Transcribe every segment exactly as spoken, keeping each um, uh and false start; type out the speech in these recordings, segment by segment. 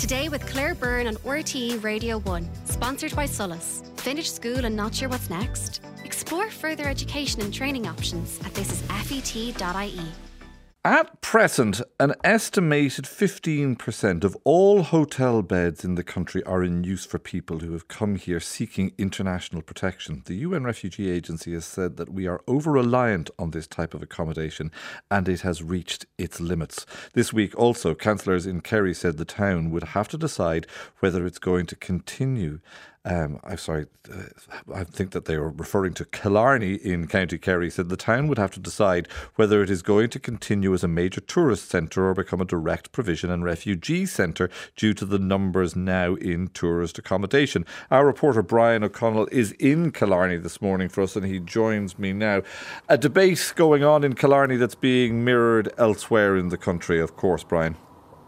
Today with Claire Byrne on R T E Radio one, sponsored by Solus. Finish school and not sure what's next? Explore further education and training options at this is fet dot I E. At present, an estimated fifteen percent of all hotel beds in the country are in use for people who have come here seeking international protection. The U N Refugee Agency has said that we are over-reliant on this type of accommodation and it has reached its limits. This week also, councillors in Kerry said the town would have to decide whether it's going to continue Um, I'm sorry, uh, I think that they were referring to Killarney in County Kerry, said the town would have to decide whether it is going to continue as a major tourist centre or become a direct provision and refugee centre due to the numbers now in tourist accommodation. Our reporter Brian O'Connell is in Killarney this morning for us and he joins me now. A debate going on in Killarney that's being mirrored elsewhere in the country, of course, Brian.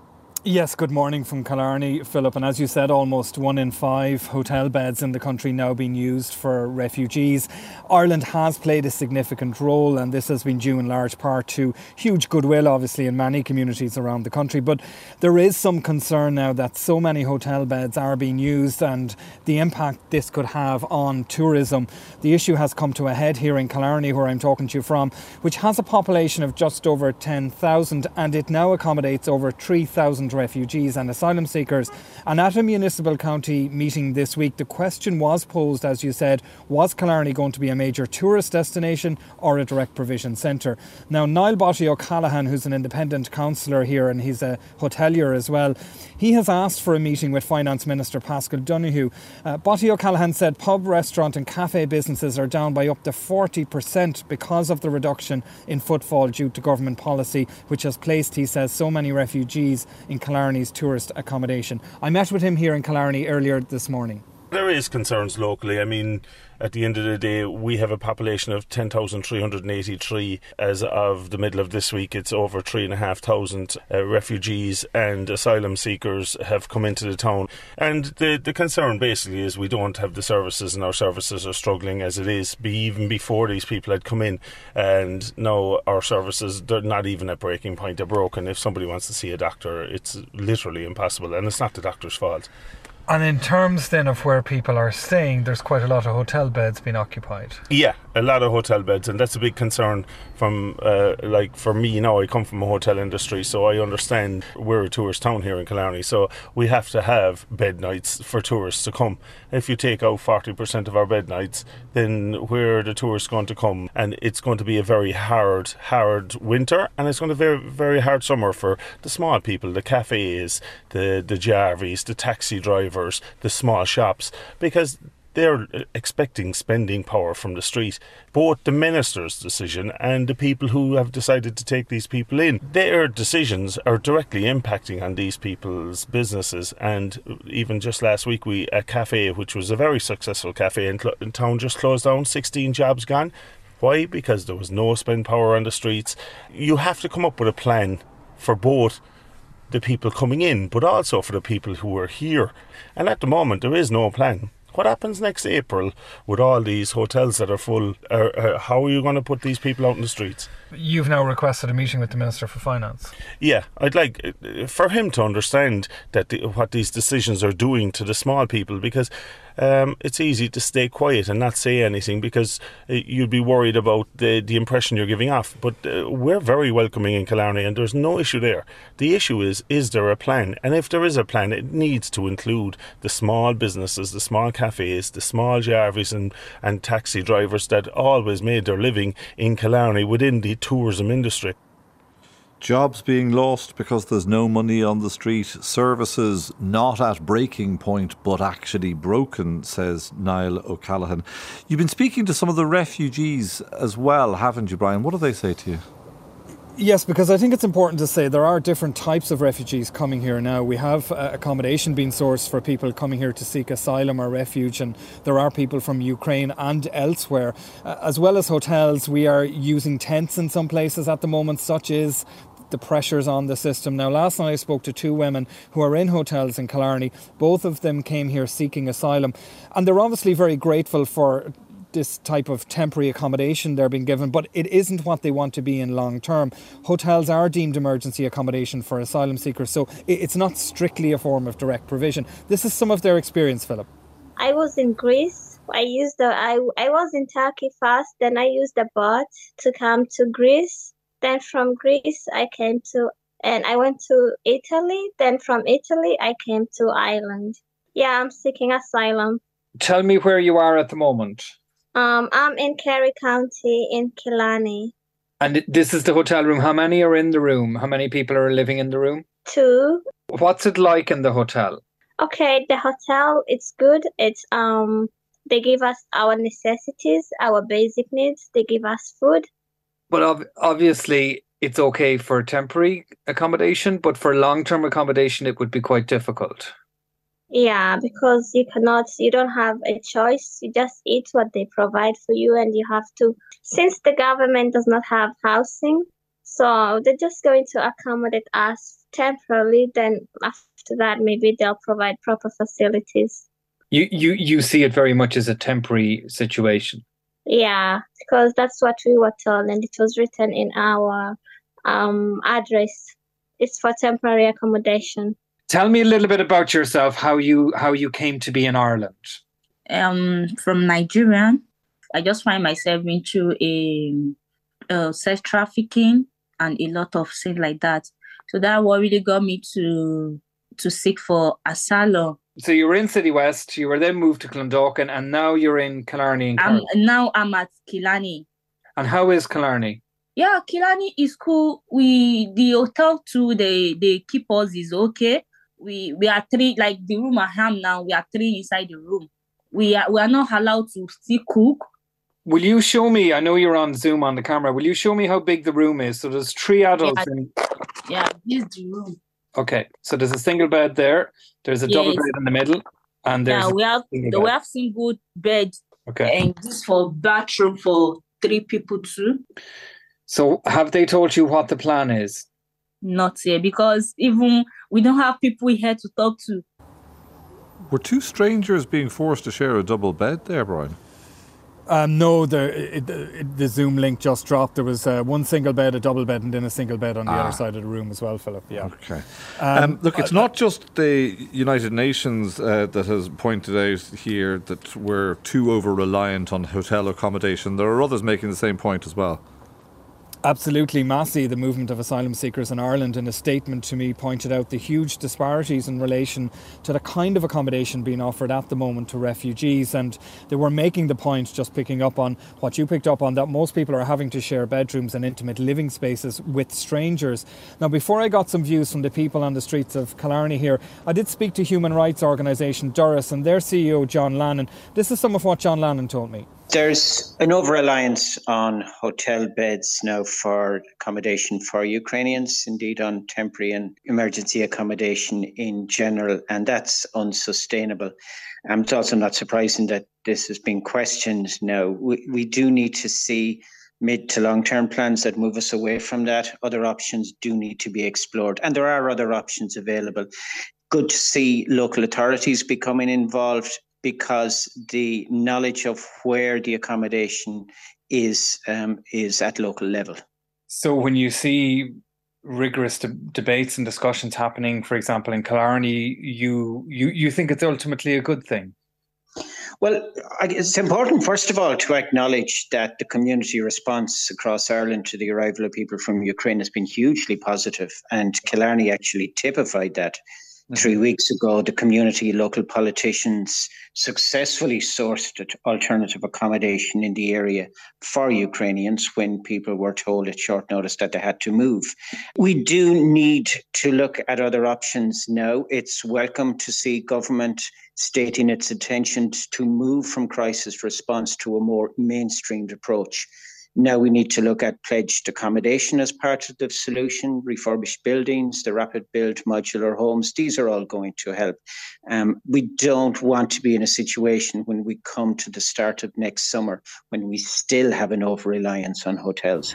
Yes, good morning from Killarney, Philip. And as you said, almost one in five hotel beds in the country now being used for refugees. Ireland has played a significant role, and this has been due in large part to huge goodwill, obviously, in many communities around the country. But there is some concern now that so many hotel beds are being used and the impact this could have on tourism. The issue has come to a head here in Killarney, where I'm talking to you from, which has a population of just over ten thousand, and it now accommodates over three thousand refugees and asylum seekers. And at a municipal county meeting this week, the question was posed, as you said, was Killarney going to be a major tourist destination or a direct provision centre? Now, Niall Botty O'Callaghan, who's an independent councillor here and he's a hotelier as well, he has asked for a meeting with Finance Minister Paschal Donohoe. Uh, Botty O'Callaghan said pub, restaurant and cafe businesses are down by up to forty percent because of the reduction in footfall due to government policy, which has placed, he says, so many refugees in Killarney's tourist accommodation. I met with him here in Killarney earlier this morning. There is concerns locally. I mean, at the end of the day, we have a population of ten thousand three hundred eighty-three. As of the middle of this week, it's over three thousand five hundred uh, refugees and asylum seekers have come into the town. And the, the concern basically is we don't have the services, and our services are struggling as it is, be even before these people had come in. And now our services, they're not even at breaking point, they're broken. If somebody wants to see a doctor, it's literally impossible, and it's not the doctor's fault. And in terms then of where people are staying, there's quite a lot of hotel beds being occupied. Yeah, a lot of hotel beds, and that's a big concern from, uh, like for me, you know, I come from a hotel industry, so I understand we're a tourist town here in Killarney, so we have to have bed nights for tourists to come. If you take out forty percent of our bed nights, then where are the tourists going to come? And it's going to be a very hard, hard winter, and it's going to be a very, very hard summer for the small people, the cafes, the, the Jarvies, the taxi drivers, the small shops, because they're expecting spending power from the street. Both the minister's decision and the people who have decided to take these people in, their decisions are directly impacting on these people's businesses. And even just last week, we a cafe, which was a very successful cafe in, in town, just closed down, sixteen jobs gone. Why? Because there was no spend power on the streets. You have to come up with a plan for both the people coming in, but also for the people who are here. And at the moment, there is no plan. What happens next April with all these hotels that are full? Uh, uh, how are you going to put these people out in the streets? You've now requested a meeting with the Minister for Finance. Yeah, I'd like uh, for him to understand that the, what these decisions are doing to the small people, because um, it's easy to stay quiet and not say anything because uh, you'd be worried about the, the impression you're giving off. But uh, we're very welcoming in Killarney and there's no issue there. The issue is, is there a plan? And if there is a plan, it needs to include the small businesses, the small cafes, the small Jarvies and, and taxi drivers that always made their living in Killarney within the tourism industry. Jobs being lost because there's no money on the street. Services not at breaking point but actually broken, says Niall O'Callaghan. You've been speaking to some of the refugees as well, haven't you, Brian? What do they say to you? Yes, because I think it's important to say there are different types of refugees coming here now. We have uh, accommodation being sourced for people coming here to seek asylum or refuge, and there are people from Ukraine and elsewhere. Uh, as well as hotels, we are using tents in some places at the moment, such as the pressures on the system. Now, last night I spoke to two women who are in hotels in Killarney. Both of them came here seeking asylum, and they're obviously very grateful for this type of temporary accommodation they're being given, but it isn't what they want to be in long term. Hotels are deemed emergency accommodation for asylum seekers, so it's not strictly a form of direct provision. This is some of their experience, Philip. I was in Greece. I used the I, I was in Turkey first, then I used the boat to come to Greece. Then from Greece I came to and I went to Italy. Then from Italy I came to Ireland. Yeah, I'm seeking asylum. Tell me where you are at the moment. Um, I'm in Kerry County in Killarney. And this is the hotel room. How many are in the room? How many people are living in the room? Two. What's it like in the hotel? Okay, the hotel, it's good. It's um, they give us our necessities, our basic needs. They give us food. But ob- obviously, it's okay for temporary accommodation, but for long-term accommodation, it would be quite difficult. Yeah, because you cannot, you don't have a choice. You just eat what they provide for you, and you have to, since the government does not have housing, so they're just going to accommodate us temporarily. Then after that, maybe they'll provide proper facilities. You, you, you see it very much as a temporary situation. Yeah, because that's what we were told, and it was written in our um, address. It's for temporary accommodation. Tell me a little bit about yourself, how you how you came to be in Ireland. Um, from Nigeria, I just find myself into a, a sex trafficking and a lot of things like that. So that what really got me to to seek for asylum. So you were in City West, you were then moved to Clondalkin, and now you're in Killarney. And um, now I'm at Killarney. And how is Killarney? Yeah, Killarney is cool. We the hotel too. They they keep us is okay. We we are three, like the room I am now, we are three inside the room. We are we are not allowed to still cook. Will you show me, I know you're on Zoom on the camera, will you show me how big the room is? So there's three adults yeah, in... Yeah, this is the room. Okay, so there's a single bed there, there's a yes. double bed in the middle, and there's yeah, we have we have single bed. Okay. And this for bathroom for three people too. So have they told you what the plan is? Not yet, because even we don't have people here to talk to. Were two strangers being forced to share a double bed there, Brian? Um, no, the it, it, the Zoom link just dropped. There was uh, one single bed, a double bed, and then a single bed on the ah. other side of the room as well, Philip. Yeah. Okay. Um, um, look, it's uh, not just the United Nations uh, that has pointed out here that we're too over-reliant on hotel accommodation. There are others making the same point as well. Absolutely. Massey, the movement of asylum seekers in Ireland, in a statement to me, pointed out the huge disparities in relation to the kind of accommodation being offered at the moment to refugees. And they were making the point, just picking up on what you picked up on, that most people are having to share bedrooms and intimate living spaces with strangers. Now, before I got some views from the people on the streets of Killarney here, I did speak to human rights organisation Doris and their C E O, John Lannon. This is some of what John Lannon told me. There's an over-reliance on hotel beds now for accommodation for Ukrainians, indeed on temporary and emergency accommodation in general, and that's unsustainable. Um, it's also not surprising that this has been questioned now. We, we do need to see mid to long-term plans that move us away from that. Other options do need to be explored, and there are other options available. Good to see local authorities becoming involved, because the knowledge of where the accommodation is um, is at local level. So when you see rigorous de- debates and discussions happening, for example, in Killarney, you, you, you think it's ultimately a good thing? Well, it's important, first of all, to acknowledge that the community response across Ireland to the arrival of people from Ukraine has been hugely positive, and Killarney actually typified that. Three weeks ago, the community, local politicians successfully sourced alternative accommodation in the area for Ukrainians when people were told at short notice that they had to move. We do need to look at other options now. It's welcome to see government stating its intention to move from crisis response to a more mainstreamed approach. Now we need to look at pledged accommodation as part of the solution, refurbished buildings, the rapid build modular homes. These are all going to help. Um, we don't want to be in a situation when we come to the start of next summer when we still have an over-reliance on hotels.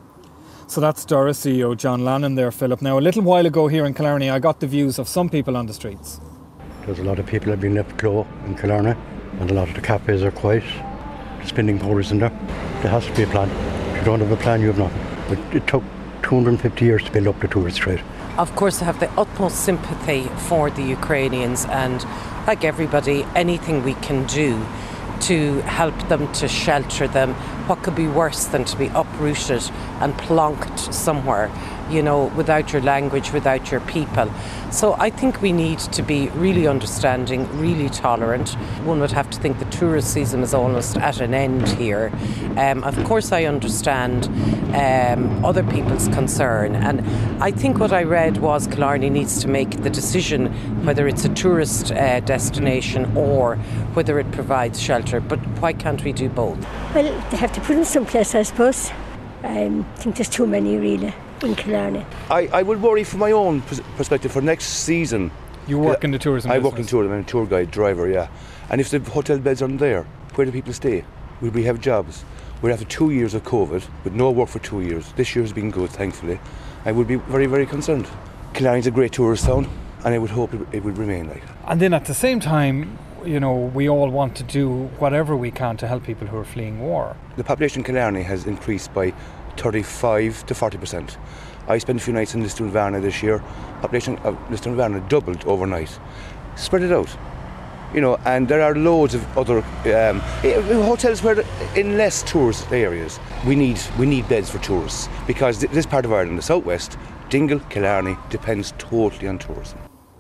So that's Doris C E O John Lannon there, Philip. Now, a little while ago here in Killarney, I got the views of some people on the streets. There's a lot of people have been left close in Killarney, and a lot of the cafes are quiet. spending power isn't there. There has to be a plan. If you don't have a plan, you have nothing. But it took two hundred fifty years to build up the tourist trade. Of course, I have the utmost sympathy for the Ukrainians, and like everybody, anything we can do to help them, to shelter them. What could be worse than to be uprooted and plonked somewhere, you know, without your language, without your people. So I think we need to be really understanding, really tolerant. One would have to think the tourist season is almost at an end here. Um, of course I understand um, other people's concern, and I think what I read was Killarney needs to make the decision whether it's a tourist uh, destination or whether it provides shelter. But why can't we do both? Well, they have to put in some place, I suppose. I think there's too many really in Killarney. I, I would worry from my own pers- perspective for next season. You work in the tourism I business? work in tourism, I'm a tour guide, driver, yeah. And if the hotel beds aren't there, where do people stay? Will we have jobs? We're after two years of COVID, with no work for two years. This year has been good, thankfully. I would be very, very concerned. Killarney's a great tourist town, and I would hope it, it would remain like that. And then at the same time, you know, we all want to do whatever we can to help people who are fleeing war. The population in Killarney has increased by thirty-five to forty percent. I spent a few nights in Lisdoonvarna this year. Population of Lisdoonvarna doubled overnight. Spread it out, you know, and there are loads of other um, hotels where in less tourist areas. We need we need beds for tourists, because th- this part of Ireland, the southwest, Dingle, Killarney, depends totally on tourism.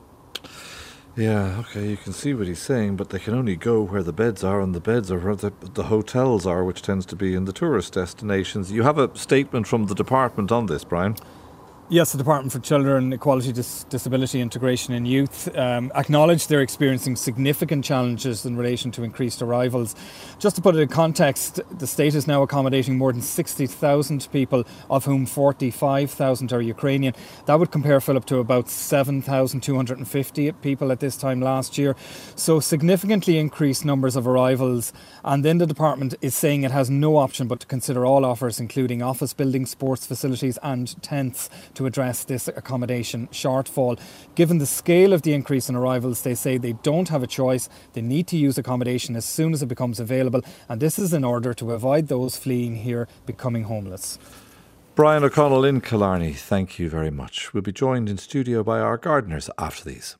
Yeah, okay, you can see what he's saying, but they can only go where the beds are, and the beds are where the, the hotels are, which tends to be in the tourist destinations. You have a statement from the department on this, Brian? Yes, the Department for Children, Equality, Dis- Disability, Integration and Youth um, acknowledge they're experiencing significant challenges in relation to increased arrivals. Just to put it in context, the state is now accommodating more than sixty thousand people, of whom forty-five thousand are Ukrainian. That would compare, Philip, to about seven thousand two hundred fifty people at this time last year. So significantly increased numbers of arrivals. And then the department is saying it has no option but to consider all offers, including office buildings, sports facilities and tents, to address this accommodation shortfall. Given the scale of the increase in arrivals, they say they don't have a choice. They need to use accommodation as soon as it becomes available, and this is in order to avoid those fleeing here becoming homeless. Brian O'Connell in Killarney, thank you very much. We'll be joined in studio by our gardeners after these.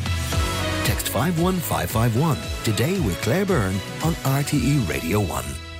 Text five one five five one today with Claire Byrne on R T E Radio one.